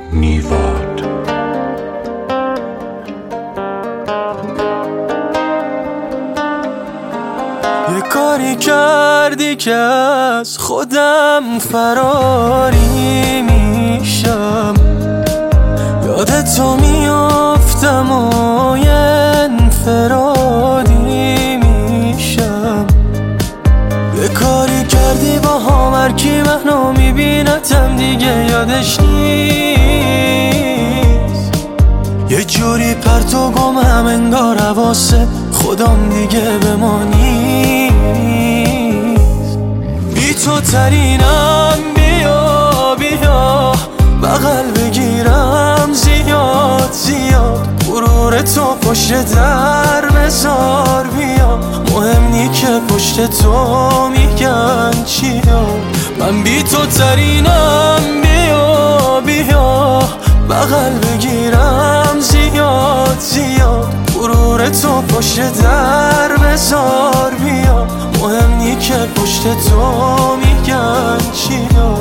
میواد. یه کاری کردی که از خودم فراری میشم، یادتو میافتم و یه انفرادی میشم. یه کاری کردی با هم هرکی منو میبینتم دیگه یادش نیست، یه جوری پرتو گمم انگار حواسه خودم دیگه به ما نیست. بی تو ترینم، بیا بیا بغل بگیرم زیاد زیاد، غرور تو پشت در بذار بیا، مهم نی که پشت تو میگن چیا. من بی تو ترینم، بیا بیا بغل بگیرم زیاد زیاد، غرور تو پشت در بذار بیا، مهم نی که پشت تو میگن چیا.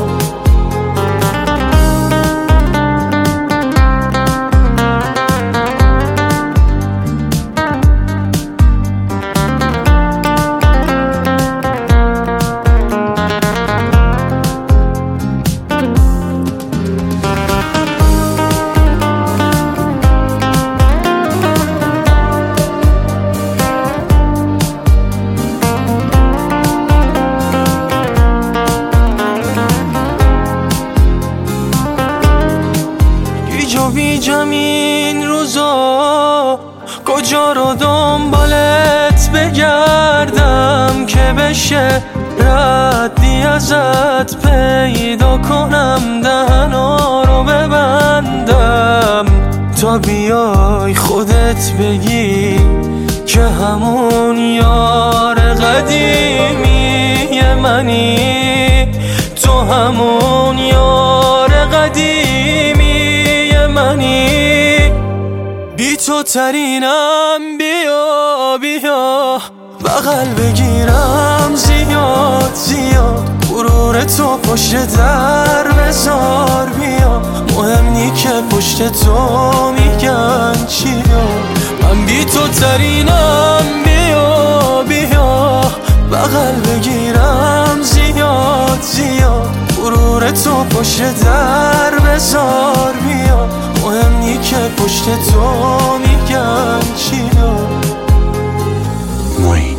بیجم این روزا کجا رو دنبالت بگردم که بشه ردی ازت پیدا کنم، دهنا رو ببندم تا بیای خودت بگی که همون یار قدیمی منی، تو همون یار قدیمی منی. بی تو ترینم، بیا بیا بغل بگیرم زیاد زیاد، غرور تو پشت در بذار بیا، مهم نی که پشت تو میگن چیا. من بی تو ترینم، بیا بیا بغل بگیرم زیاد زیاد، غرور تو پشت در بذار بیا، مهم نی که پشت تو میگن چیا.